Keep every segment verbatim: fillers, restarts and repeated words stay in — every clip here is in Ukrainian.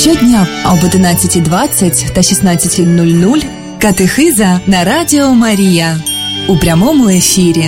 Щодня об одинадцятій двадцять та шістнадцятій нуль нуль катехиза на Радіо Марія у прямому ефірі.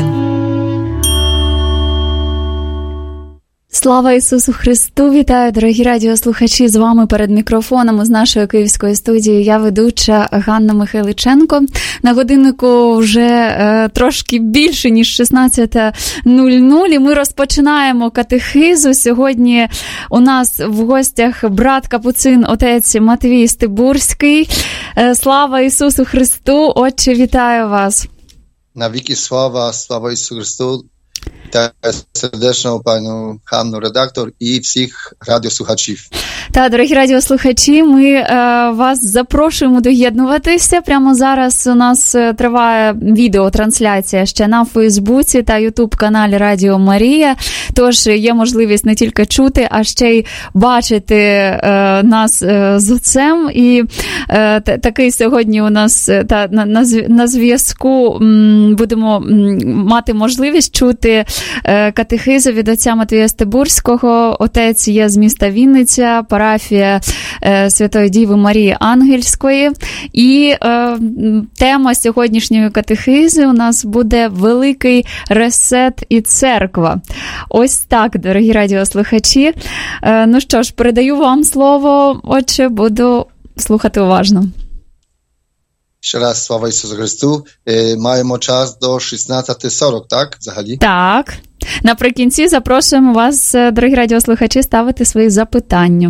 Слава Ісусу Христу! Вітаю, дорогі радіослухачі! З вами перед мікрофоном з нашої київської студії я ведуча Ганна Михайличенко. На годиннику вже е, трошки більше, ніж шістнадцята нуль нуль, і ми розпочинаємо катехизу. Сьогодні у нас в гостях брат Капуцин, отець Матвій Стибурський. Е, слава Ісусу Христу! Отче, вітаю вас! Навіки слава, слава Ісусу Христу! Вітаю сердечно пану Ганну, редактор, і всіх радіослухачів. Та, дорогі радіослухачі, ми е, вас запрошуємо доєднуватися. Прямо зараз у нас триває відеотрансляція ще на Фейсбуці та Ютуб-каналі Радіо Марія. Тож є можливість не тільки чути, а ще й бачити е, нас е, з отцем. І е, т- такий сьогодні у нас та, на, на, на зв'язку м, будемо м, мати можливість чути е, катехизу від отця Матвія Стибурського. Отець є з міста Вінниця, парафія е, Святої Діви Марії Ангельської. І е, тема сьогоднішньої катехизи у нас буде «Великий ресет і церква». Ось так, дорогі радіослухачі. Е, ну що ж, передаю вам слово, отче, буду слухати уважно. Ще раз, слава Ісусу Христу. Е, маємо час до шістнадцята сорок, так, взагалі? Так. Наприкінці запрошуємо вас, дорогі радіослухачі, ставити свої запитання.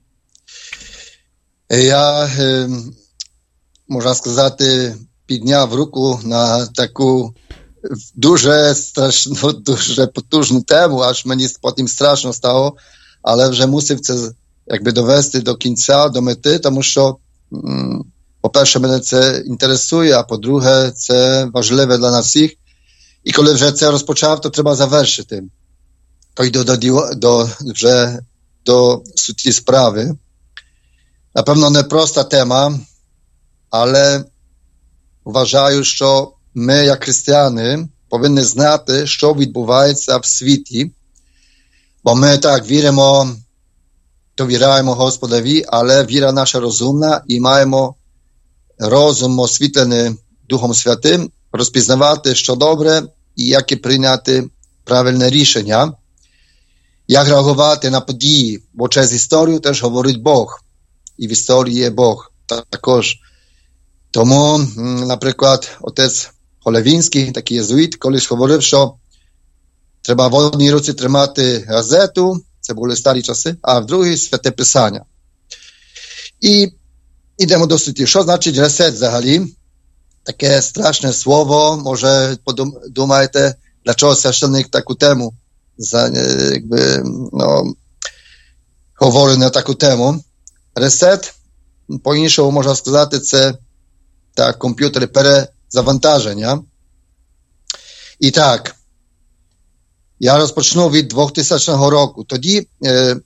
Я, е, можна сказати, підняв руку на таку дуже страшну, дуже потужну тему, аж мені потім страшно стало, але вже мусив це якби довести до кінця, до мети, тому що, м, по-перше, мене це інтересує, а по-друге, це важливе для нас всіх. І коли вже це розпочав, то треба завершити. То йду до, до, до, вже до суті справи. Напевно, не проста тема, але вважаю, що ми, як християни, повинні знати, що відбувається в світі. Бо ми так віримо, довіряємо Господові, але віра наша розумна і маємо розум освітлений Духом Святим, розпізнавати, що добре, і як прийняти правильне рішення, як реагувати на події, бо через історію теж говорить Бог, і в історії є Бог також. Тому, наприклад, отець Холевінський, такий єзуїт, колись говорив, що треба в одній руці тримати газету, це були старі часи, а в другій святе писання. І йдемо до суті. Що значить ресет взагалі? Таке страшне слово, може подумаєте, для чого священник таку тему за, якби, ну, говорить на таку тему. Ресет, по-іншому можна сказати, це так, комп'ютери перезавантаження. І так, я розпочну від двохтисячного року. Тоді е,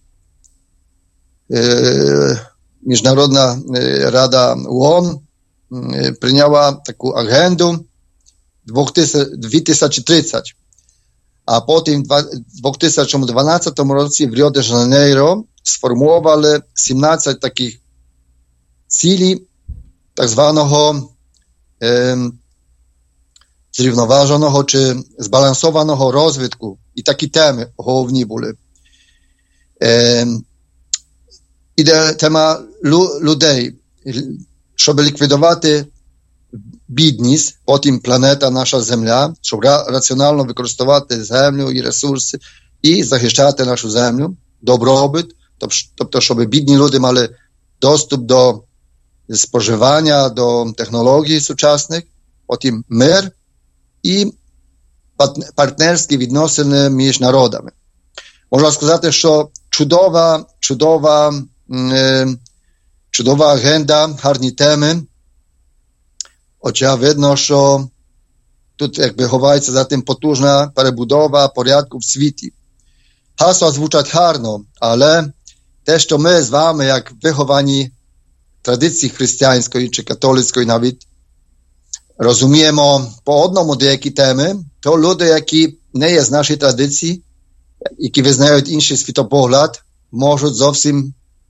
е, Міжнародна рада ООН прийняла таку агенду дві тисячі тридцять. А потім в дві тисячі дванадцятому році в Ріо-де-Жанейро сформували сімнадцять таких цілей так званого е, зрівноваженого чи збалансованого розвитку. І такі теми головні були. Е, іде тема лю, людей, щоб ліквідувати бідність, потім планета, наша Земля, щоб раціонально використовувати землю і ресурси і захищати нашу землю, добробут, тобто, щоб бідні люди мали доступ до споживання, до технологій сучасних, потім мир і партнерські відносини між народами. Можна сказати, що чудова, чудова, чудова агенда, гарні теми. Хоча видно, що тут якби ховається за тим потужна перебудова порядку в світі. Гасла звучать гарно, але те, що ми з вами, як виховані традиції християнської чи католицької навіть, розуміємо по одному деякі теми, то люди, які не є з нашої традиції, які визнають інший світопогляд, можуть зовсім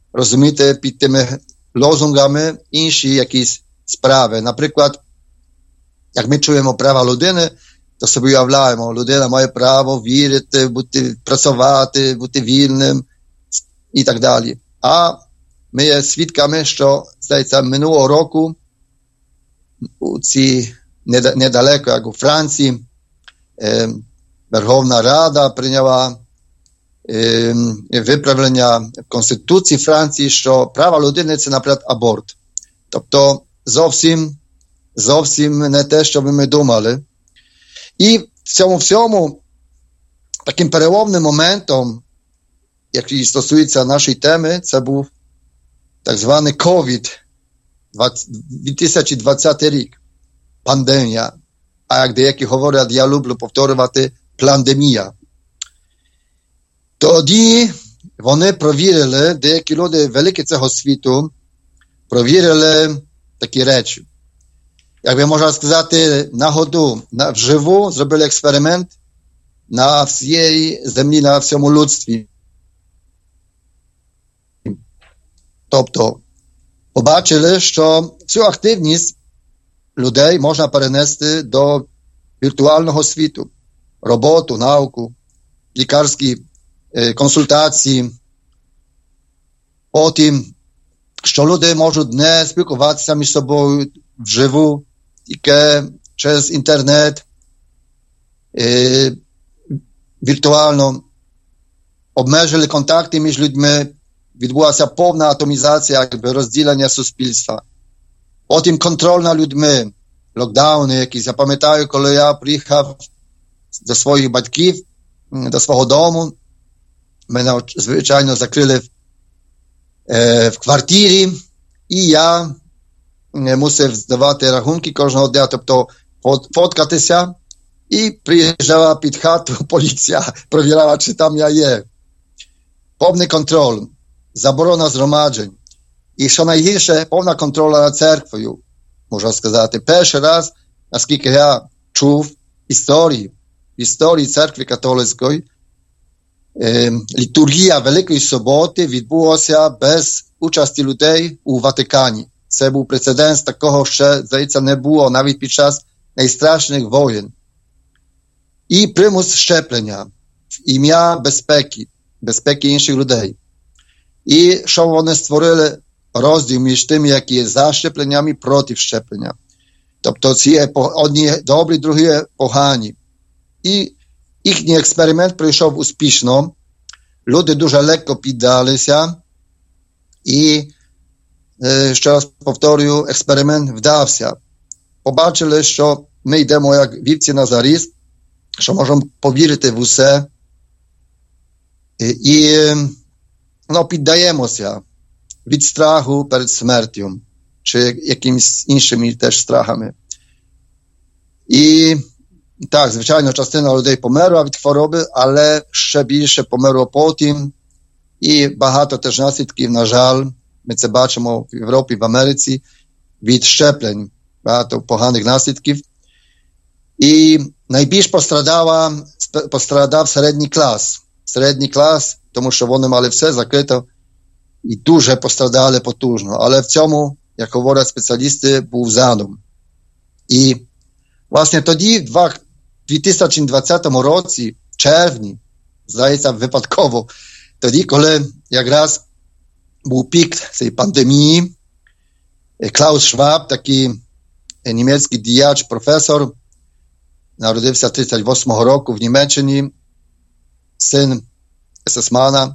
розумієте, під тими лозунгами інші якісь справи. Наприклад, як ми чуємо права людини, то собі уявляємо, людина має право вірити, бути, працювати, бути вільним і так далі. А ми є свідками, що, здається, минулого року у ці недалеко, як у Франції, е, Верховна Рада прийняла е, виправлення в Конституції Франції, що права людини – це, наприклад, аборт. Тобто зовсім, зовсім не те, що ми думали. І в цьому всьому таким переломним моментом, який стосується нашої теми, це був так званий ковід, дві тисячі двадцятий рік, пандемія. А як деякі говорять, я люблю повторювати, пандемія. Тоді вони провірили, деякі люди великі цього світу, провірили такі речі. Як би можна сказати, на году, на, вживу зробили експеримент на всій землі, на всьому людстві. Тобто, побачили, що всю активність людей можна перенести до віртуального світу. Роботу, науку, лікарські е, консультації. Потім, що люди можуть не спілкуватися між собою вживу, тільки через інтернет, е, віртуально. Обмежили контакти між людьми, відбулася повна атомізація, якби розділення суспільства. Потім контроль над людьми, локдауни якісь. Я пам'ятаю, коли я приїхав до своїх батьків, до свого дому, мене, звичайно, закрили в, е, в квартирі, і я мусив здавати рахунки кожного дня, тобто фоткатися, і приїжджала під хату поліція, перевіряла, чи там я є. Повний контроль, заборона згромаджень. І що найгірше, повна контроля над церквою, можна сказати. Перший раз, наскільки я чув історії, історії церкви католицької, е, літургія Великої Суботи відбулася без участі людей у Ватикані. Це був прецедент, такого ще, здається, не було навіть під час найстрашніших воєн. І примус щеплення в ім'я безпеки, безпеки інших людей. І що вони створили? Розділ між тими, які є за щепленнями, проти щеплення. Тобто ці одні добрі, другі погані. І їхній експеримент пройшов успішно. Люди дуже легко піддалися. І, ще раз повторюю, експеримент вдався. Побачили, що ми йдемо як вівці на заріз, що можемо повірити в усе. І ну, піддаємося від страху перед смертю, чи якимись іншими теж страхами. І так, звичайно, частина людей померла від хвороби, але ще більше померло потім. І багато теж наслідків, на жаль, ми це бачимо в Європі, в Америці, від щеплень, багато поганих наслідків. І найбільш пострадав, пострадав середній клас. Середній клас, тому що вони мали все закрито і дуже пострадали потужно. Але в цьому, як говорять спеціалісти, був задум. І, власне, тоді, в дві тисячі двадцятому році, в червні, здається, випадково, тоді, коли якраз був пік цієї пандемії, Клаус Шваб, такий німецький діяч, професор, народився тридцять восьмого року в Німеччині, син есесмана,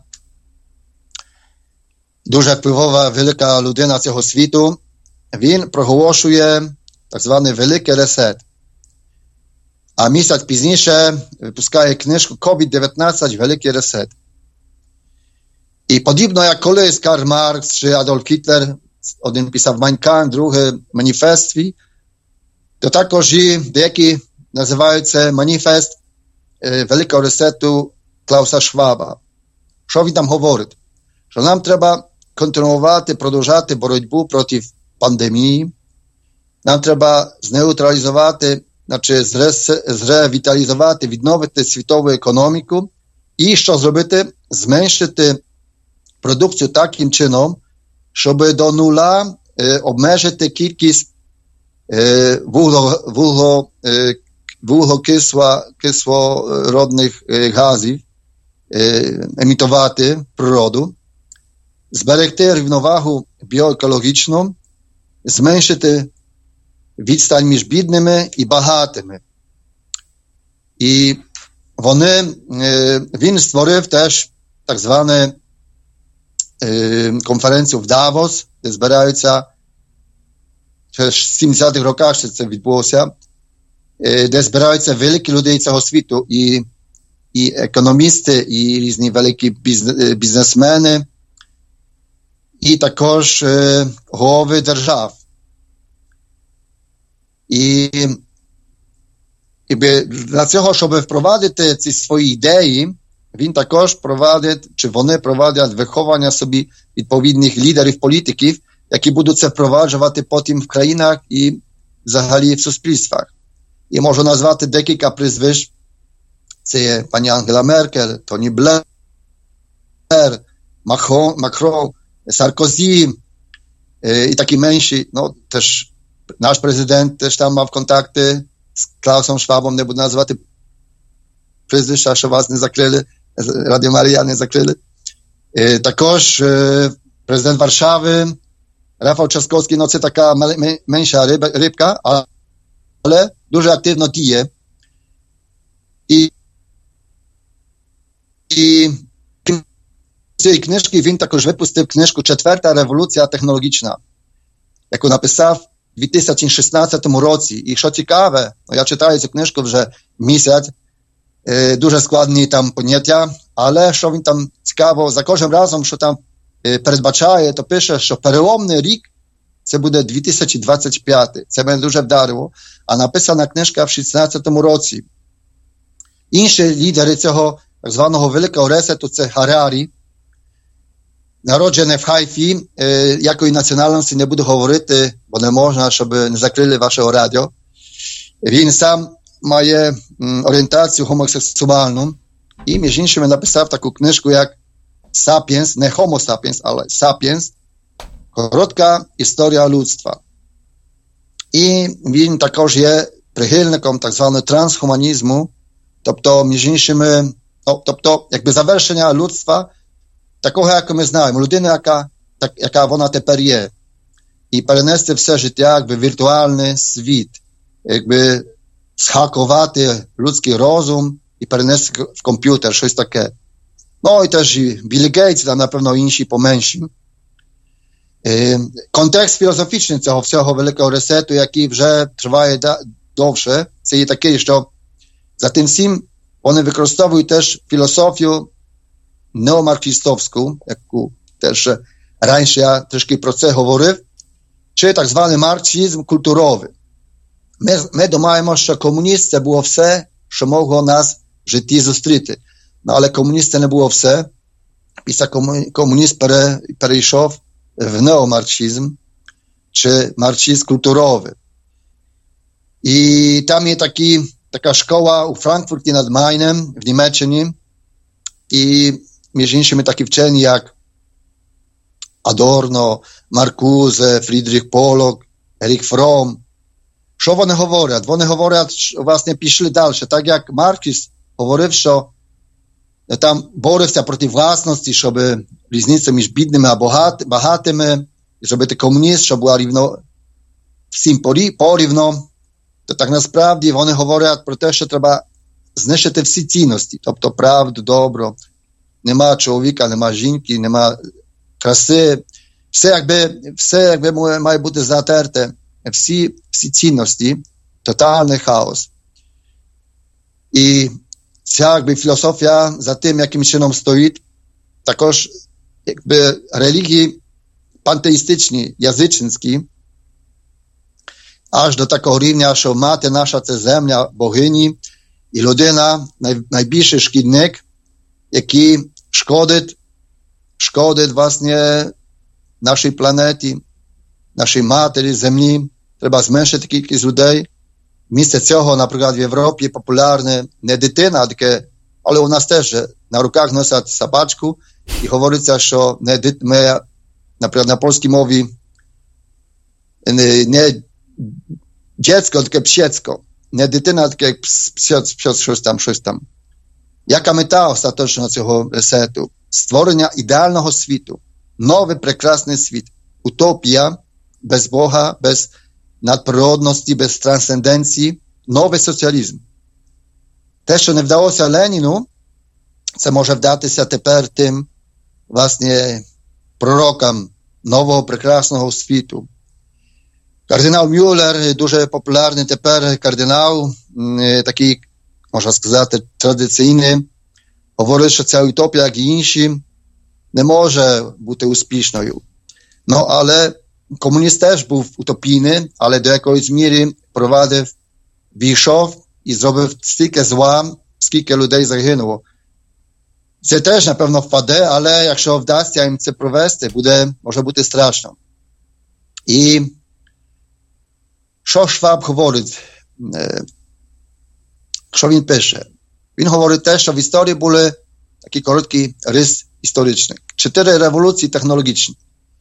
дуже впливова, велика людина цього світу. Він проголошує так званий великий ресет. А місяць пізніше випускає книжку ковід дев'ятнадцять Великий ресет. І подібно як колись Карл Маркс чи Адольф Гітлер, один писав Mein Kampf, другий Маніфест свій, то також і деякі називають це маніфест е, Великого ресету Клауса Шваба. Що він там говорить? Що нам треба контролювати, продовжати боротьбу проти пандемії. Нам треба знeutrалізувати, значить зревіталізувати, відновити світову економіку і що зробити? Зменшити продукцію таким чином, щоб до нуля е, обмежити кількість е, вугло, вугло, е, вуглекислородних е, газів, е, емітувати в природу, зберегти рівновагу біоекологічну, зменшити відстань між бідними і багатими. І вони, він створив теж так звану конференцію в Давос, де збираються, в сімдесятих роках ще це відбулося, де збираються великі люди цього світу, і, і економісти, і різні великі бізнесмени, і також е, голови держав. І, і для цього, щоб впровадити ці свої ідеї, він також провадить, чи вони провадять виховання собі відповідних лідерів, політиків, які будуть це впроваджувати потім в країнах і взагалі в суспільствах. І можу назвати декілька прізвищ. Це є пані Ангела Меркель, Тоні Блер, Макрон, Макрон, Саркозі е, і такі менші. Ну, теж наш президент теж там мав контакти з Klausem Schwabом, не буду називати прізвища, що вас не закрили, Радіо Марія не закрили. Е, також е, президент Warszawy, Rafał Trzaskowski, no це така менша риб, рибка, але дуже активно діє. І, і з цієї книжки він також випустив книжку «Четверта революція технологічна», яку написав у дві тисячі шістнадцятому році. І що цікаве, ну, я читаю цю книжку вже місяць, е, дуже складні там поняття, але що він там цікаво, за кожним разом, що там е, передбачає, то пише, що переломний рік це буде дві тисячі двадцять п'ятий. Це мене дуже вдарило. А написана книжка в шістнадцятому році. Інші лідери цього так званого великого ресету, це Харарі, народжений в Хайфі, е, якої національності не буду говорити, бо не можна, щоб не закрили вашого радіо. Він сам має м, орієнтацію гомосексуальну і, між іншими, написав таку книжку, як «Sapiens», не «Homo sapiens», але «Sapiens», коротка історія людства. І він також є прихильником так званого трансгуманізму, тобто, між іншими, ну, тобто, якби завершення людства, такого, як ми знаємо, людина, яка, так, яка вона тепер є, і перенести все життя, якби, в віртуальний світ, якби схакувати людський розум і перенести в комп'ютер, щось таке. Ну, і теж і Білл Гейтс, там, напевно, інші поменші. Е, контекст філософічний цього всього великого ресету, який вже триває да, довше, це є такий, що за тим всім вони використовують теж філософію неомарксистовську, яку теж раніше я трішки про це говорив, чи так званий марксизм культуровий. Ми, ми думаємо, що комуніст це було все, що могло нас в житті зустріти. Ну, але комуніст це не було все. Після комуніст пере, перейшов в неомарксизм, чи марксизм культуровий. І там є такі, така школа у Франкфурті над Майном, в Німеччині, і між іншими такі вчені, як Адорно, Маркузе, Фрідріх Полок, Ерік Фром. Що вони говорять? Вони говорять, що власне пішли далі. Так як Маркс говорив, що там борився проти власності, щоб різниця між бідними а багатими, щоб ти комуніст, щоб була рівно, всім порівно, то так насправді вони говорять про те, що треба знищити всі цінності, тобто правду, добро. Нема чоловіка, нема жінки, нема краси. Все якби, все якби має бути затерте. Всі, всі цінності, тотальний хаос. І ця якби філософія за тим, яким чином стоїть, також якби релігії пантеїстичні, язичницькі, аж до такого рівня, що мати наша це земля богині, і людина най, найбільший шкідник, який шкодить, шкодить власне нашій планеті, нашій матері, землі. Треба зменшити кількість людей. Місце цього, наприклад, в Європі популярне не дитина, таке, але у нас теж на руках носять собачку І говориться, що не ми, наприклад, на польській мові не, не dziecko, таке псєцько, не дитина, таке псьоц, псьоц, щось там, щось там. Яка мета остаточно цього ресету? Створення ідеального світу, новий прекрасний світ, утопія, без Бога, без надприродності, без трансценденції, новий соціалізм. Те, що не вдалося Леніну, це може вдатися тепер тим, власне, пророкам нового прекрасного світу. Кардинал Мюллер, дуже популярний тепер кардинал, такий, можна сказати, традиційний, говорить, що ця утопія, як і інші, не може бути успішною. Ну, але комуніст теж був утопійний, але до якоїсь міри провадив, війшов і зробив стільки зла, скільки людей загинуло. Це теж, напевно, впаде, але якщо вдасться їм це провести, буде, може бути страшно. І що Шваб говорить? Що він пише? Він говорить те, що в історії були такий короткий рис історичний. Чотири революції технологічні.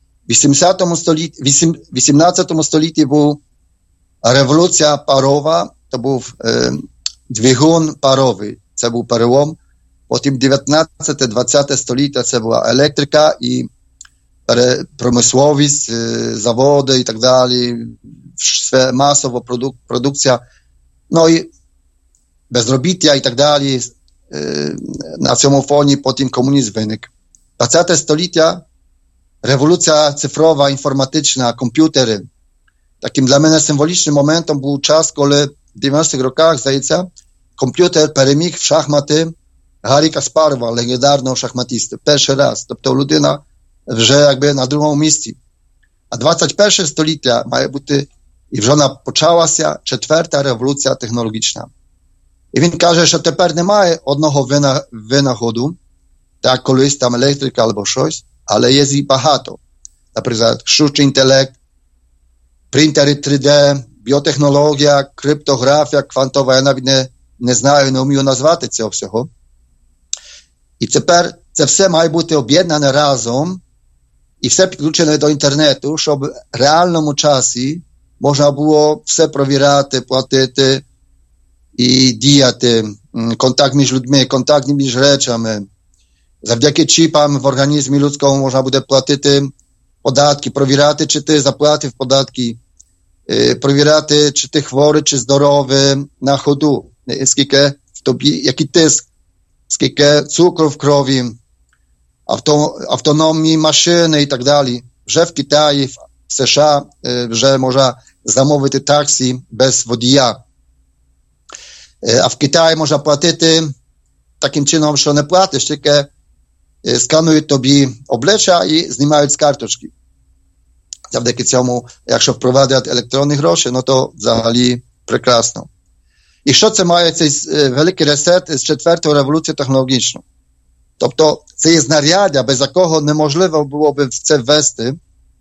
В вісімнадцятому столітті був революція парова, то був е, двигун паровий, це був перелом. Потім дев'ятнадцяте-двадцяте століття це була електрика і промисловість, е, заводи і так далі, масова продук, продукція, ну і безробіття і так далі. Е, на цьому фоні потім комунізм виник. двадцяте століття революція цифрова, інформатична, комп'ютери. Таким для мене символічним моментом був час, коли в дев'яностих роках, здається, комп'ютер переміг в шахмати Гаррі Каспарова, легендарного шахматиста. Перший раз. Тобто людина вже якби на другому місці. А двадцять перше століття має бути, і вже вона почалася четверта революція технологічна. І він каже, що тепер немає одного вина, винаходу, так колись там електрика або щось, але є їх багато. Наприклад, штучний інтелект, принтери три Д, біотехнологія, криптографія, квантова, я навіть не, не знаю, не вмію назвати цього всього. І тепер це все має бути об'єднане разом і все підключене до інтернету, щоб в реальному часі можна було все провіряти, платити і діяти, контакт між людьми, контакт між речами. Завдяки чіпам в організмі людському можна буде платити податки, провіряти, чи ти заплатив податки, провіряти, чи ти хворий, чи здоровий на ходу, скільки в тобі, який тиск, скільки цукру в крові, авто, автономні машини і так далі. Вже в Китаї, в США вже можна замовити таксі без водія. А в Китаї можна платити таким чином, що не платиш, тільки сканують тобі обличчя і знімають з карточки. Завдяки цьому, якщо впровадять електронні гроші, ну то взагалі прекрасно. І що це має цей великий ресет з четвертої революції технологічної? Тобто це є знаряддя, без якого неможливо було б це ввести.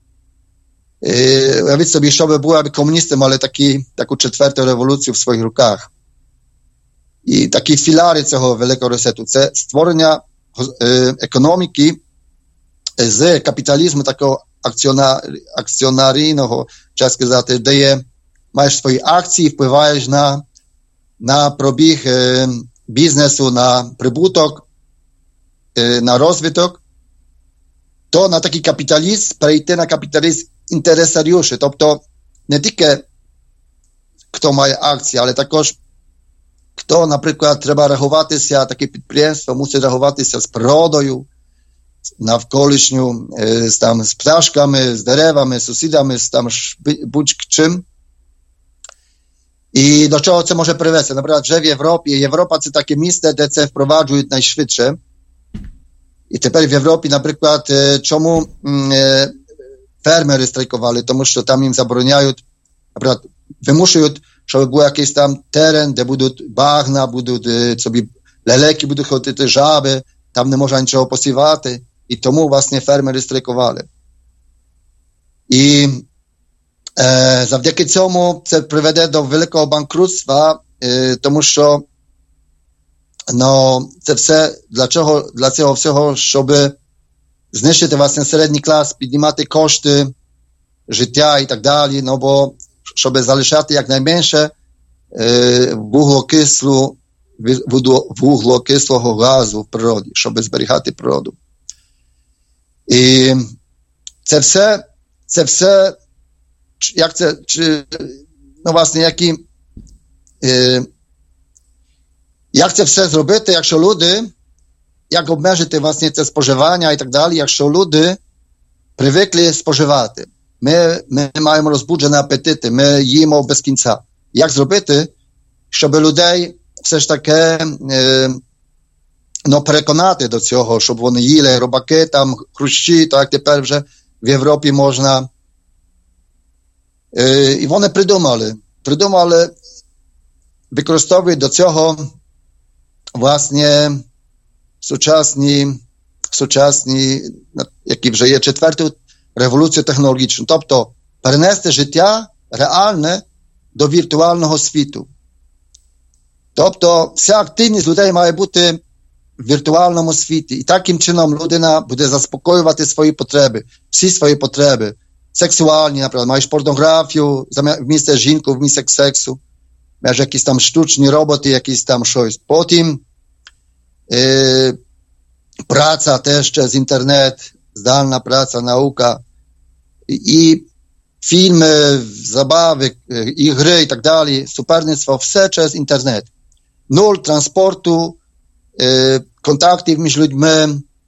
Уявіть собі, що би було, аби комуністи мали такі, таку четверту революцію в своїх руках. І такі філяри цього великого ресету – це створення е, економіки з капіталізму такого акціонар, акціонарійного, час сказати, де є, маєш свої акції, впливаєш на, на пробіг е, бізнесу, на прибуток, е, на розвиток, то на такий капіталізм перейти на капіталізм інтересаріуші, тобто не тільки хто має акції, але також хто, наприклад, треба рахуватися, таке підприємство мусить рахуватися з природою, навколишню, з, там, з пташками, з деревами, з сусідами, з там будь-чим. І до чого це може привести? Наприклад, вже в Європі. Європа – це таке місце, де це впроваджують найшвидше. І тепер в Європі, наприклад, чому фермери страйкували? Тому що там їм забороняють, наприклад, вимушують, щоб був якийсь там терен, де будуть багна, будуть собі лелеки, будуть ходити жаби, там не можна нічого посівати. І тому, власне, фермери страйкували. І е, завдяки цьому це приведе до великого банкрутства, е, тому що ну, це все, для чого, для цього всього, щоб знищити власне середній клас, піднімати кошти життя і так далі, ну бо щоб залишати якнайменше е, вуглекислу, вуглекислого газу в природі, щоб зберігати природу. І це все, це все, як це, чи, ну власне, які, е, як це все зробити, якщо люди, як обмежити власне це споживання і так далі, якщо люди привикли споживати. Ми, ми маємо розбуджені апетити, ми їмо без кінця. Як зробити, щоб людей все ж таки е, ну, переконати до цього, щоб вони їли рубаки, там, хрущі, так як тепер вже в Європі можна. Е, і вони придумали, придумали, використовують до цього власне сучасні, сучасні, які вже є четверту революцію технологічну. Тобто перенести життя реальне до віртуального світу. Тобто вся активність людей має бути в віртуальному світі. І таким чином людина буде заспокоювати свої потреби, всі свої потреби. Сексуальні, наприклад, маєш порнографію, вмісто жінку, вмісто сексу. Маєш якісь там штучні роботи, якісь там щось. Потім е, праця теж через інтернет, здальна праця, наука. І, і фільми, забави, ігри і так далі, суперництво, все через інтернет. Нуль транспорту, е, контактів між людьми.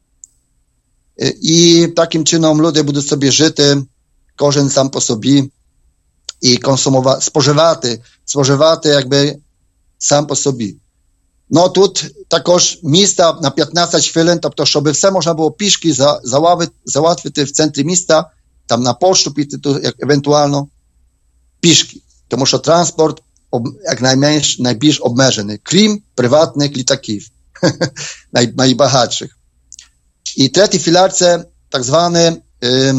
Е, і таким чином люди будуть собі жити, кожен сам по собі, і консумувати, споживати, споживати якби сам по собі. Ну тут також міста на п'ятнадцять хвилин, тобто, щоб все можна було пішки за, залатвити в центрі міста, там на пошту піти, то, як, евентуально, пішки. Тому що транспорт об, як найменш, найбільш обмежений, крім приватних літаків, най, найбагатших. І третій філяр – це так званий е,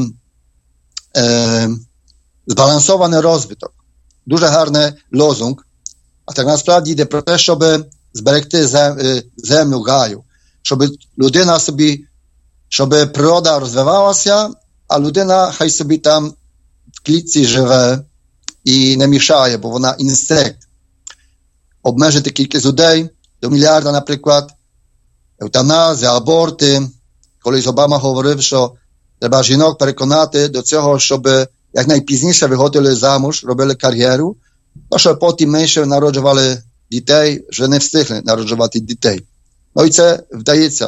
е, збалансований розвиток. Дуже гарний лозунг. А так насправді йде про те, щоб зберегти землю, гаю, щоб людина собі, щоб природа розвивалася, а людина хай собі там в клітці живе і не мішає, бо вона інсект. Обмежити кількість людей до мільярда, наприклад, евтаназія, аборти. Колись Обама говорив, що треба жінок переконати до цього, щоб якнайпізніше виходили замуж, робили кар'єру, а що потім менше народжували дітей, вже не встигли народжувати дітей. Ну і це вдається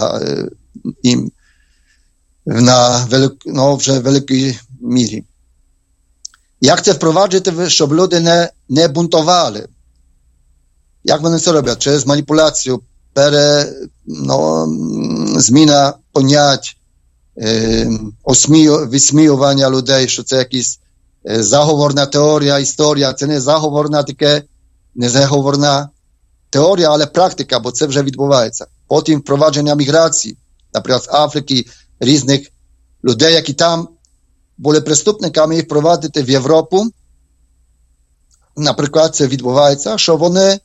їм на велик, ну, вже великій мірі. Як це впроваджувати, щоб люди не, не бунтували? Як вони це роблять? Через маніпуляцію, пере, ну, зміна понять, е, осмію, висміювання людей, що це якась е, заговорна теорія, історія. Це не заговорна таке, не заговорна теорія, але практика, бо це вже відбувається. Потім впровадження міграції, наприклад, з Африки, різних людей, які там були преступниками, їх впровадити в Європу. Наприклад, це відбувається, що вони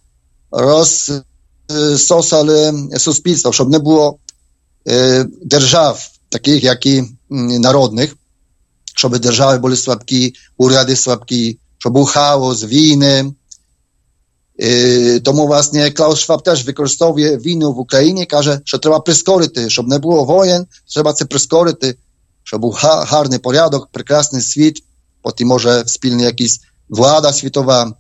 розсосали суспільство, щоб не було е, держав, таких, як і народних, щоб держави були слабкі, уряди слабкі, щоб був хаос, війни. Е, тому, власне, Клаус Шваб теж використовує війну в Україні, каже, що треба прискорити, щоб не було воєн, треба це прискорити, щоб був гарний порядок, прекрасний світ, потім може спільна якась влада світова.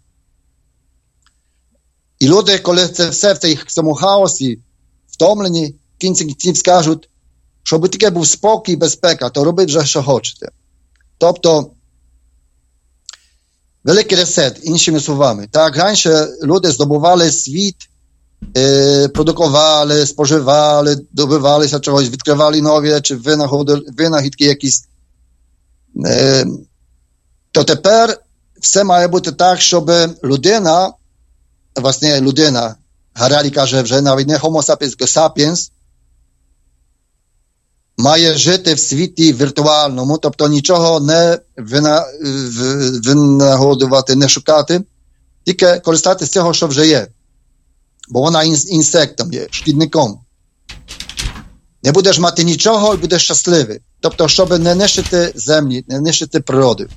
І люди, коли це все в цьому хаосі, втомлені, в кінці кінців скажуть, щоб тільки був спокій і безпека, то робіть вже, що хочете. Тобто, великий ресет, іншими словами. Так, раніше люди здобували світ, е, продукували, споживали, добивалися чогось, відкривали нові речі, винахідки якісь. Е, то тепер все має бути так, щоб людина, власне, людина, Гарарі каже вже навіть не homo sapiens, а sapiens, має жити в світі віртуальному, тобто нічого не вина, винагодувати, не шукати, тільки користатися з цього, що вже є. Бо вона інсектом є, шкідником. не будеш мати нічого і будеш щасливий. Тобто, щоб не нищити землі, не нищити природи.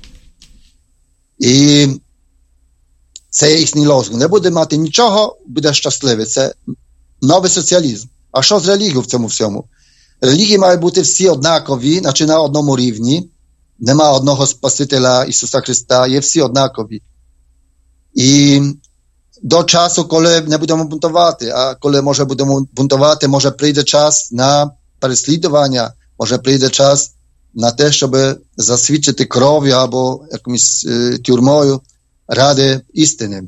І це є їхній лозунг. Не буде мати нічого, буде щасливий. Це новий соціалізм. А що з релігією в цьому всьому? Релігії мають бути всі однакові, значить на одному рівні. Нема одного Спасителя Ісуса Христа, є всі однакові. І до часу, коли не будемо бунтувати, а коли, може, будемо бунтувати, може прийде час на переслідування, може прийде час на те, щоб засвідчити кров'ю або якимось е, тюрмою ради істини.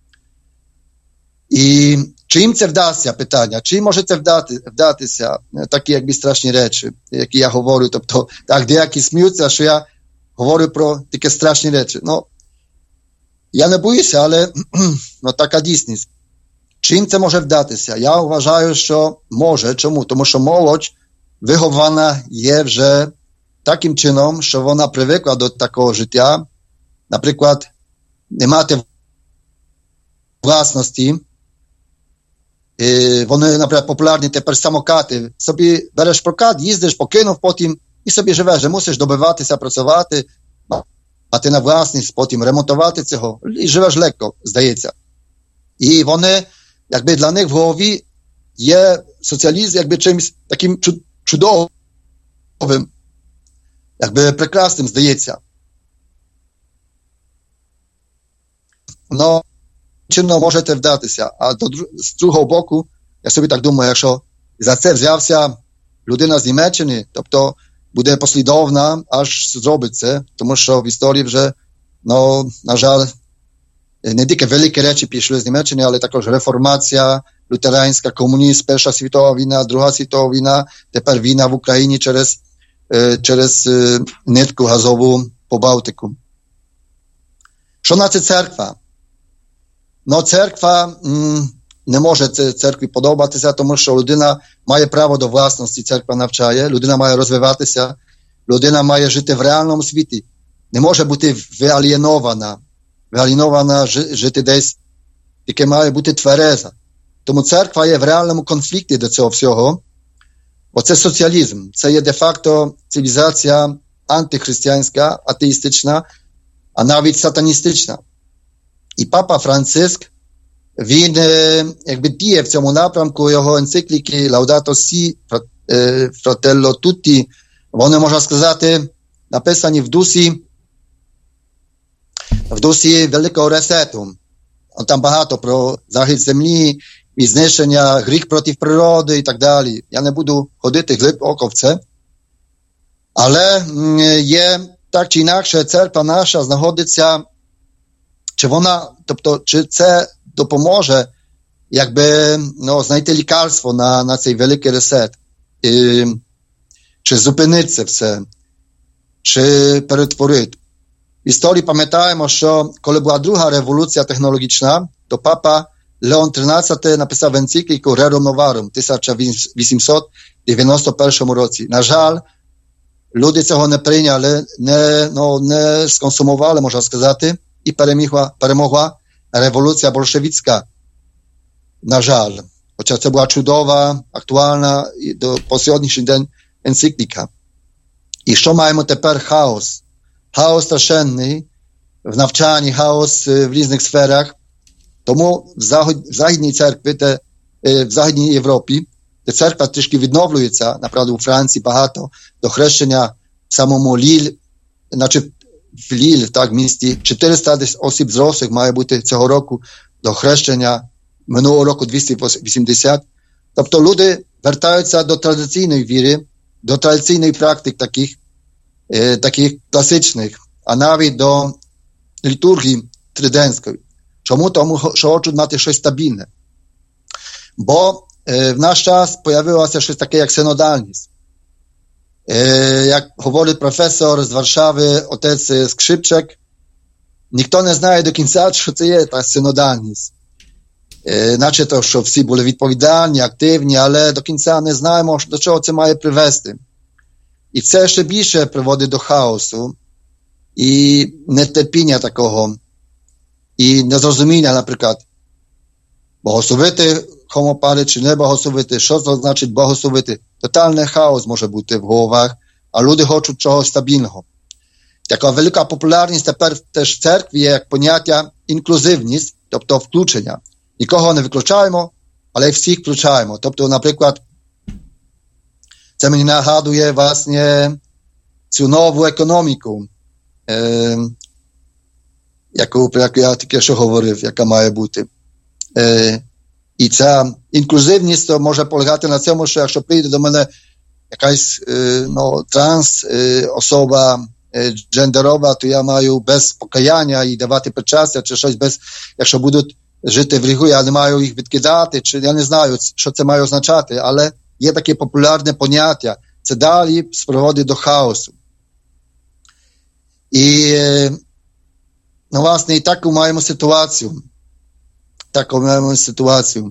І чи їм це вдасться, питання, чи може це вдати, вдатися, такі якби страшні речі, які я говорю, тобто, так, деякі сміються, що я говорю про такі страшні речі. Ну, я не боюся, але ну, така дійсність. Чим це може вдатися? Я вважаю, що може. Чому? Тому що молодь вихована є вже таким чином, що вона привикла до такого життя. Наприклад, не мати власності. І вони, наприклад, популярні тепер самокати. Собі береш прокат, їздиш, покинув потім і собі живеш. Мусиш добиватися, працювати, мати на власність, потім ремонтувати цього. І живеш легко, здається. І вони, якби для них в голові є соціалізм, якби чимось таким чудовим, якби прекрасним, здається. Ну, чинно можете вдатися. А до, з другого боку, я собі так думаю, якщо за це взявся людина з Німеччини, тобто буде послідовна, аж зробить це, тому що в історії вже, ну, на жаль, не тільки великі речі пішли з Німеччини, але також реформація, лютеранська, комунізм, Перша світова війна, Друга світова війна, тепер війна в Україні через, через нитку газову по Балтику. Що на це церква? Ну, церква м, не може це церкві подобатися, тому що людина має право до власності, церква навчає, людина має розвиватися, людина має жити в реальному світі, не може бути виалієнована, виалієнована жити десь, яке має бути твереза. Тому церква є в реальному конфлікті до цього всього, бо це соціалізм, це є де-факто цивілізація антихристиянська, атеїстична, а навіть сатаністична. І папа Франциск, він якби діє в цьому напрямку, його енцикліки Laudato Si, Fratello Tutti, вони, можна сказати, написані в дусі, в дусі великого ресету. Там багато про захист землі, і знищення, гріх проти природи і так далі. Я не буду ходити глибоко в це. Але є так чи інакше, церква наша знаходиться, чи вона, тобто, чи це допоможе, якби, ну, знайти лікарство на, на цей великий ресет, і, чи зупинити це все, чи перетворити. В історії пам'ятаємо, що коли була друга революція технологічна, то папа Леон тринадцятий написав енцикліку Rerum Novarum в тисяча вісімсот дев'яносто першому році. На жаль, люди цього не прийняли, не, ну, не сконсумували, можна сказати, і перемогла, перемогла революція большевицька. На жаль. Хоча це була чудова, актуальна і до, по сьогоднішній день енцикліка. І що маємо тепер? Хаос. Хаос страшенний в навчанні, хаос в різних сферах. Тому в, захід, в Західній церкві, де, в Західній Європі, де церква трішки відновлюється, наприклад, у Франції багато, до хрещення в самому Ліль, значить в Ліль, так, в місті, чотириста осіб зрослих має бути цього року до хрещення, минулого року двісті вісімдесят. Тобто люди вертаються до традиційної віри, до традиційної практик таких, е, таких класичних, а навіть до літургії триденської. Чому? Тому, що хочуть мати щось стабільне. Бо е, в наш час появилося щось таке, як синодальність. Е, як говорить професор з Варшави, отець Скрипчак, ніхто не знає до кінця, що це є та синодальність. Е, наче то, що всі були відповідальні, активні, але до кінця не знаємо, до чого це має привести. І це ще більше приводить до хаосу і нетерпіння такого, і незрозуміння, наприклад, благословити хомопари чи не благословити, що це значить благословити. Тотальний хаос може бути в головах, а люди хочуть чогось стабільного. Така велика популярність тепер теж в церкві є як поняття інклюзивність, тобто включення. Нікого не виключаємо, але всіх включаємо. Тобто, наприклад, це мені нагадує, власне, цю нову економіку, е, яку, яку я тільки що говорив, яка має бути. Е, і ця інклюзивність може полягати на цьому, що якщо прийде до мене якась е, ну, транс е, особа е, джендерова, то я маю без покаяння і давати причастя, чи щось без, якщо будуть жити в гріху, я не маю їх відкидати, чи я не знаю, що це має означати, але є таке популярне поняття. Це далі спроводить до хаосу. І, ну, власне, і таку маємо ситуацію. Таку маємо ситуацію.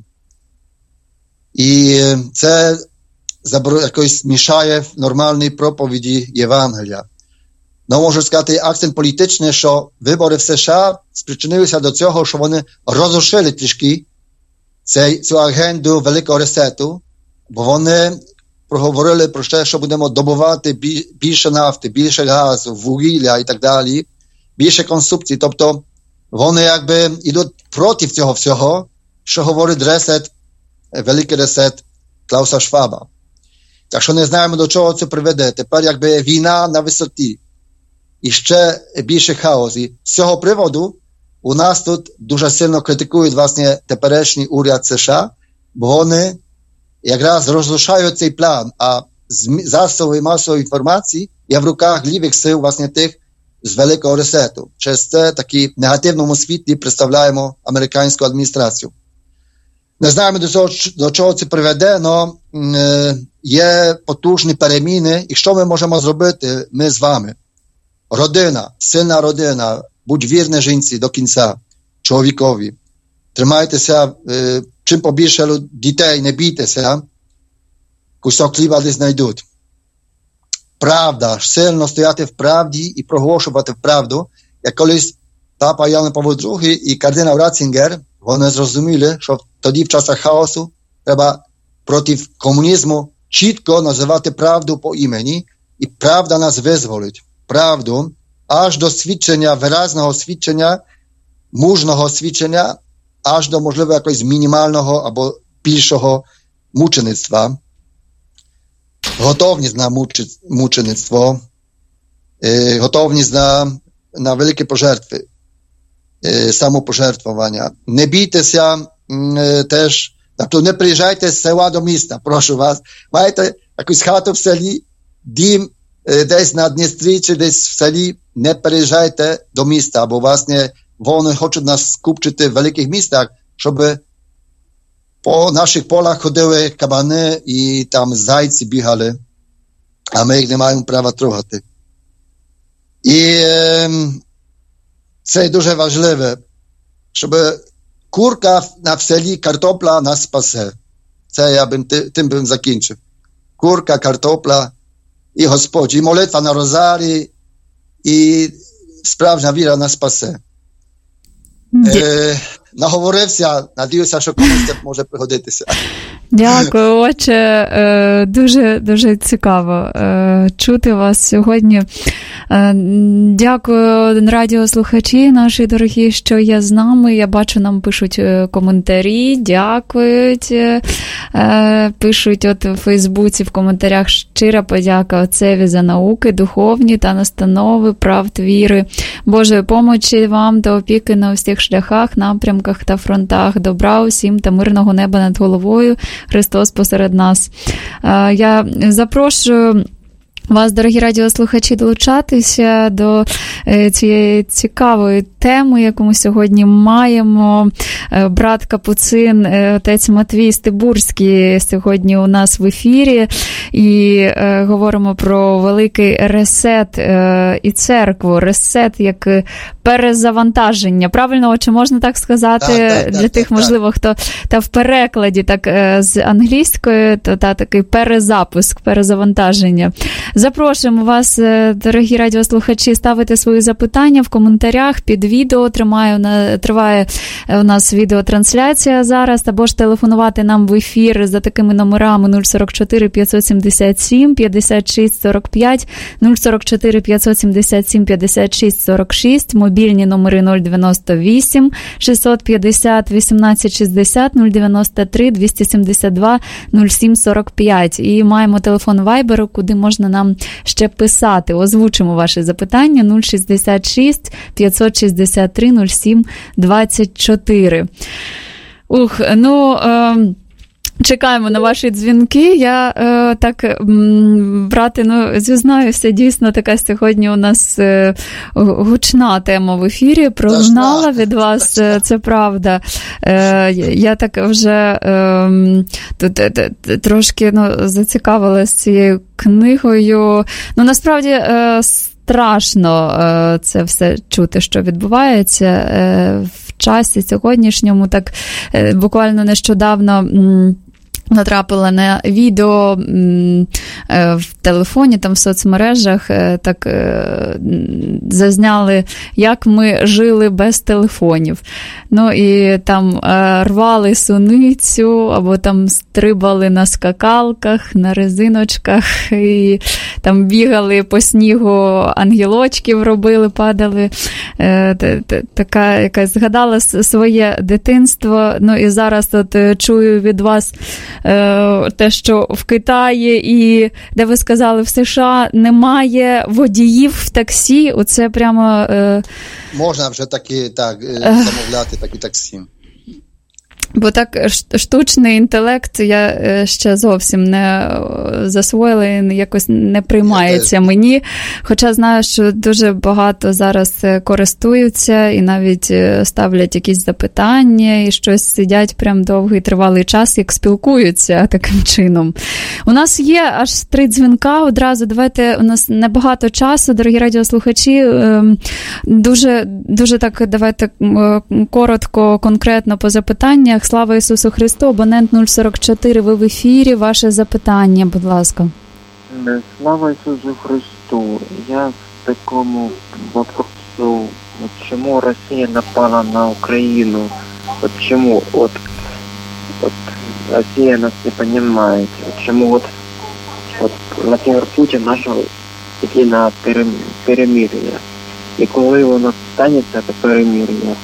І це якось мішає в нормальній проповіді Євангелія. Ну, можу сказати, акцент політичний, що вибори в США спричинилися до цього, що вони розрушили трішки цей, цю агенду великого ресету, бо вони проговорили про те, що будемо добувати більше нафти, більше газу, вугілля і так далі, більше консумпції. Тобто вони якби йдуть проти цього всього, що говорить ресет, великий ресет Клауса Шваба. Так що не знаємо, до чого це приведе. Тепер якби війна на висоті. І ще більше хаос. І з цього приводу у нас тут дуже сильно критикують, власне, теперішній уряд США, бо вони якраз розрушають цей план, а засоби масової інформації є в руках лівих сил, власне, тих з великого ресету. Через це такі в негативному світлі представляємо американську адміністрацію. Не знаємо, до чого, до чого це приведе, але е, є потужні переміни. І що ми можемо зробити ми з вами? Родина, сильна родина, будь вірні жінці до кінця, чоловікові. Тримайтеся, е, чим побільше дітей, не бійтеся, кусок хліба десь знайдуть. Правда, сильно стояти в правді і проголошувати правду. Як колись папа Ян Павло другий і кардинал Ратцингер, вони зрозуміли, що тоді в часах хаосу треба проти комунізму чітко називати правду по імені, і правда нас визволить. Правду, аж до свідчення, виразного свідчення, мужного свідчення, аж до, можливо, якогось мінімального або більшого мучеництва. Готовність на мучи, мучеництво, е, готовність на, на великі пожертви, е, самопожертвування. Не бійтеся е, теж, тобто не приїжджайте з села до міста, прошу вас. Маєте якусь хату в селі, дім е, десь на Дністрі чи десь в селі, не переїжджайте до міста, бо, власне, вони хочуть нас скупчити в великих містах, щоб по наших полах ходили кабани і там зайці бігали, а ми їх не маємо права трогати. І е, це дуже важливе, щоб курка на селі, картопля нас спасе. Це я бим, тим бим закінчив. Курка, картопля і Господь, і молитва на розарі, і справжня віра нас спасе. Е, наговорився, надіюся, що комусь це може пригодитися. Дякую, отче, дуже, дуже цікаво чути вас сьогодні. Дякую, радіослухачі наші дорогі, що є з нами. Я бачу, нам пишуть коментарі, дякують. Пишуть от у Фейсбуці в коментарях: щира подяка Отцеві за науки, духовні та настанови, правд віри. Божої помочі вам та опіки на всіх шляхах, напрямках та фронтах. Добра усім та мирного неба над головою. Христос посеред нас. Я запрошую вас, дорогі радіослухачі, долучатися до цієї цікавої теми, яку ми сьогодні маємо. Брат Капуцин, отець Матвій Стибурський сьогодні у нас в ефірі. І е, говоримо про великий ресет е, і церкву. Ресет як перезавантаження. Правильно, чи можна так сказати? Так, так, для так, тих, так, можливо, хто та в перекладі так з англійської, то та такий перезапуск, перезавантаження. Запрошуємо вас, дорогі радіослухачі, ставити свої запитання в коментарях під відео. Тримає, триває у нас відеотрансляція зараз, або ж телефонувати нам в ефір за такими номерами нуль сорок чотири п'ятсот сімдесят сім п'ятдесят шість сорок п'ять, нуль сорок чотири п'ятсот сімдесят сім п'ятдесят шість сорок шість, мобільні номери нуль дев'яносто вісім шістсот п'ятдесят вісімнадцять шістдесят, нуль дев'яносто три двісті сімдесят два нуль сім сорок п'ять. І маємо телефон Вайберу, куди можна нам ще писати. Озвучимо ваші запитання нуль шістдесят шість п'ятсот шістдесят три нуль сім двадцять чотири. Ух, ну... Е- Чекаємо на ваші дзвінки. Я е, так, м, брати, ну, зізнаюся, дійсно така сьогодні у нас е, гучна тема в ефірі. Прогнала від вас, е, це правда. Е, я так вже е, тут, е, трошки ну, зацікавилась цією книгою. Ну, насправді, е, страшно е, це все чути, що відбувається е, в часі сьогоднішньому. Так, е, буквально нещодавно... М, натрапила на відео в телефоні, там в соцмережах, так зазняли, як ми жили без телефонів. Ну і там рвали суницю, або там стрибали на скакалках, на резиночках, і там бігали по снігу, ангелочків робили, падали. Така якась згадала своє дитинство. Ну і зараз от чую від вас те, що в Китаї і, де ви сказали, в США немає водіїв в таксі, оце прямо... Можна вже таки, так, замовляти такі таксі. Бо так штучний інтелект я ще зовсім не засвоїла і якось не приймається мені. Хоча знаю, що дуже багато зараз користуються і навіть ставлять якісь запитання і щось сидять прям довгий тривалий час, як спілкуються таким чином. У нас є аж три дзвінка одразу. Давайте, у нас небагато часу, дорогі радіослухачі. Дуже, дуже так, давайте коротко, конкретно по запитаннях. Слава Ісусу Христу, абонент нуль сорок чотири, ви в ефірі, ваше запитання, будь ласка. Слава Ісусу Христу. Я в такому вопросу, вот чему Россия напала на Украину, вот чему вот, вот Россия нас не понимает, вот чему вот, вот Владимир Путин начал идти на перемирие. И коли воно станеться, це перемир'я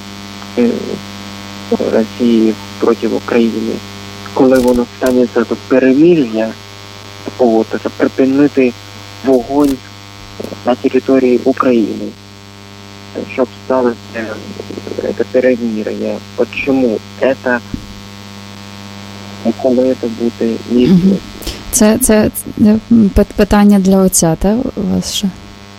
Росії проти України, коли воно станеться до перемир'я, такого, то припинити вогонь на території України, щоб сталося це перемир'я. От чому це, коли це буде місце? Це, це питання для отця, так, у вас ще?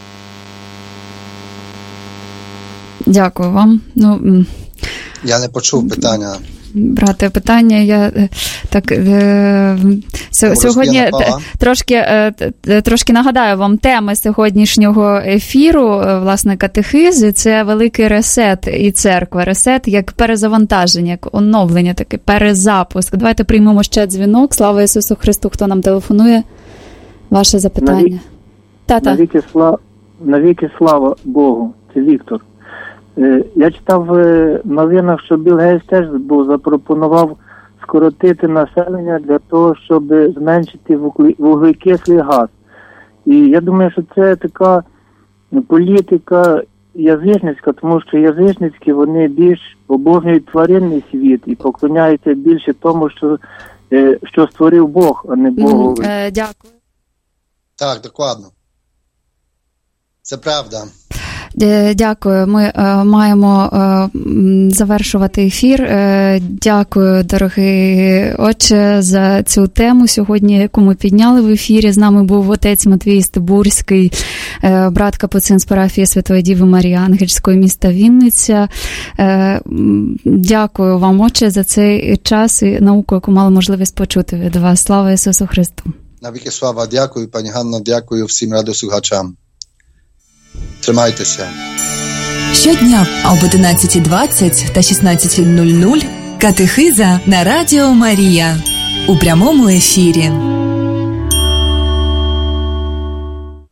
Дякую вам. Ну, я не почув питання. Брате, питання, я так е, сьогодні трошки, е, трошки нагадаю вам теми сьогоднішнього ефіру, власне, катехизи, це великий ресет і церква. Ресет як перезавантаження, як оновлення, такий перезапуск. Давайте приймемо ще дзвінок. Слава Ісусу Христу, хто нам телефонує? Ваше запитання. Навіки, Та-та. Навіки, слава, навіки слава Богу. Це Віктор. Я читав в новинах, що Білл Гейтс теж був запропонував скоротити населення для того, щоб зменшити вуглекислий газ. І я думаю, що це така політика язичницька, тому що язичницькі, вони більш обожнюють тваринний світ і поклоняються більше тому, що, що створив Бог, а не Богу. Е, дякую. Так, докладно. Це правда. Дякую. Ми е, маємо е, завершувати ефір. Е, дякую, дорогий отче, за цю тему сьогодні, яку ми підняли в ефірі. З нами був отець Матвій Стебурський, е, брат капуцин з парафії Святої Діви Марії Ангельської міста Вінниця. Е, дякую вам, отче, за цей час і науку, яку мали можливість почути від вас. Слава Ісусу Христу. Навіки слава. Дякую, пані Ганно, дякую всім радіослухачам. Тримайтеся. Щодня об одинадцята двадцять та шістнадцята нуль нуль катехиза на Радіо Марія у прямому ефірі.